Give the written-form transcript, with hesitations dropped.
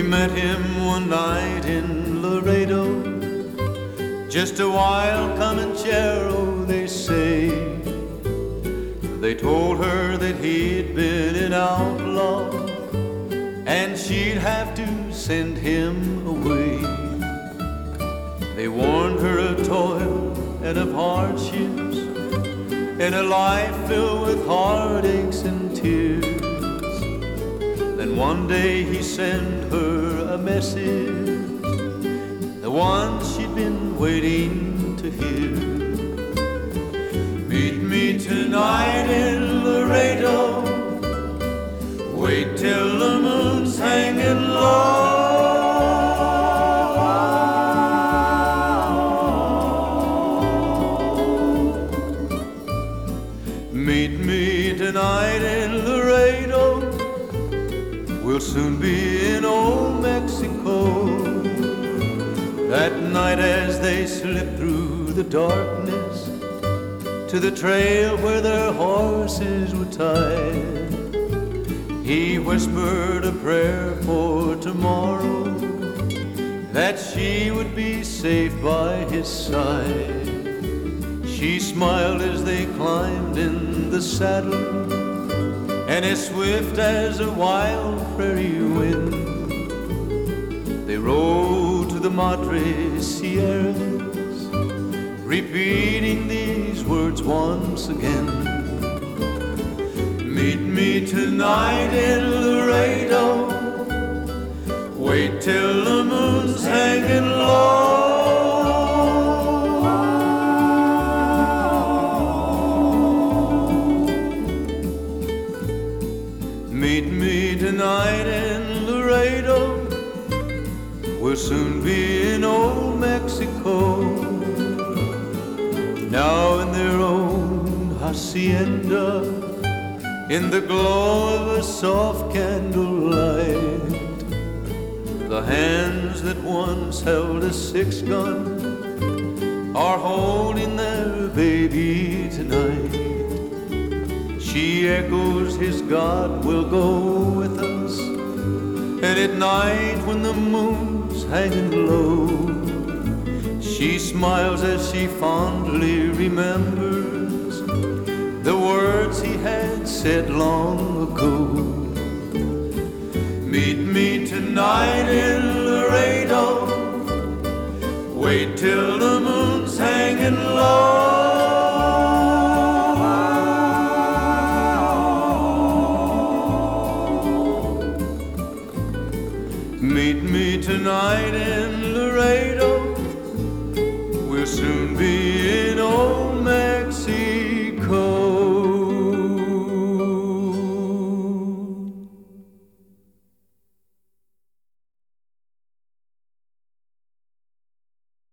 met him one night in Laredo, just a wild Comanchero, they say. They told her that he'd been an outlaw and she'd have to send him away. They warned her of toil and of hardships and a life filled with heartaches and tears. Then one day he sent her a message, the one she'd been waiting to hear. Meet me tonight in Laredo, wait till the moon's hanging low. Meet me tonight in Laredo, we'll soon be in old Mexico. That night as they slipped through the darkness to the trail where their horses were tied, he whispered a prayer for tomorrow, that she would be safe by his side. She smiled as they climbed in the saddle, and as swift as a wild prairie wind, they rode to the Madre Sierras, repeating these words once again. Meet me tonight in Laredo, wait till the moon's hanging low. Meet me tonight in Laredo, we'll soon be in old Mexico. Now in their own hacienda, in the glow of a soft candlelight, the hands that once held a 6-gun are holding their baby tonight. She echoes his God will go with us, and at night when the moon's hanging low, she smiles as she fondly remembers the words he had said long ago. Meet me tonight in Laredo, wait till the moon's hanging low. Meet me tonight in Laredo,